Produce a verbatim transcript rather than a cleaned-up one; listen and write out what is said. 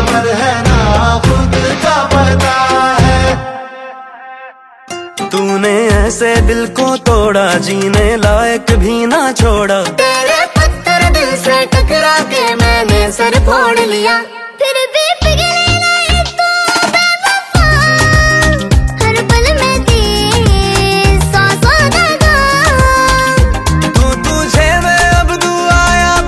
खबर है ना खुद का पता है। तूने ऐसे दिल को तोड़ा, जीने लायक भी ना छोड़ा। तेरे पत्थर दिल से टकरा के मैंने सर फोड़ लिया।